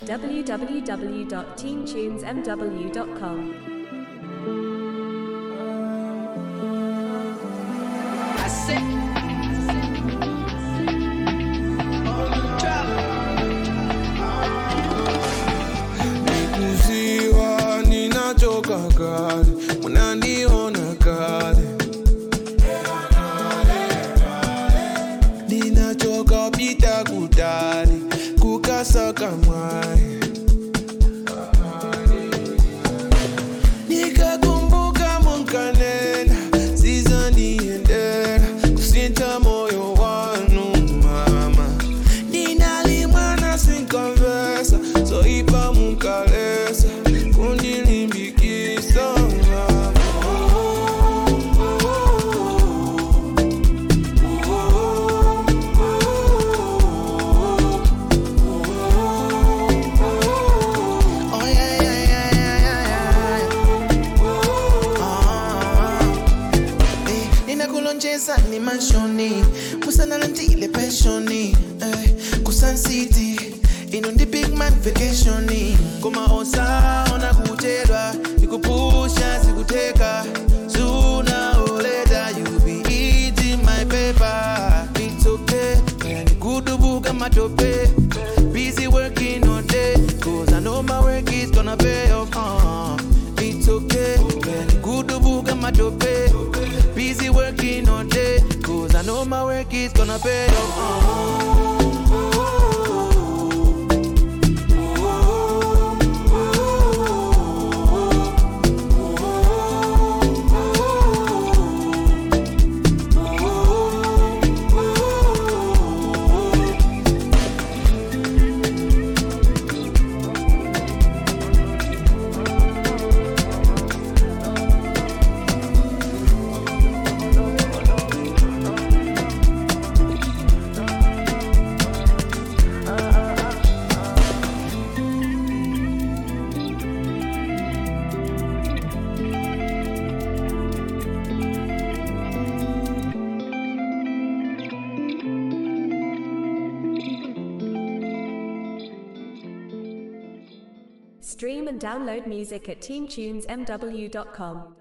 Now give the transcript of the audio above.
www.teentunesmw.com. I said, Nikuziwa ninachoka kale, unaniona kale. Ninachoka pita kutali, kukasaka mwai. Nikakumbuka munkanena, sizaniendera, kusinta moyo wanu mama. Ninalimwana sinkonversa, so ipa munkalesa, kundilimbikisa mama. Oh yeah, yeah, yeah, yeah, yeah, yeah. Ninakulonjeza ni manshoni, musana lantile pensioni, Kusan City, inundi big man vacationi. Kuma osa ona kuchedwa, nikupusha sikuteka. Sooner or later you be eating my paper. It's okay, nikudubuka matope. Busy working all day, cause I know my work is gonna pay off. It's okay, nikudubuka matope. Busy working all day, cause I know my work is gonna pay off. Stream and download music at teentunesmw.com.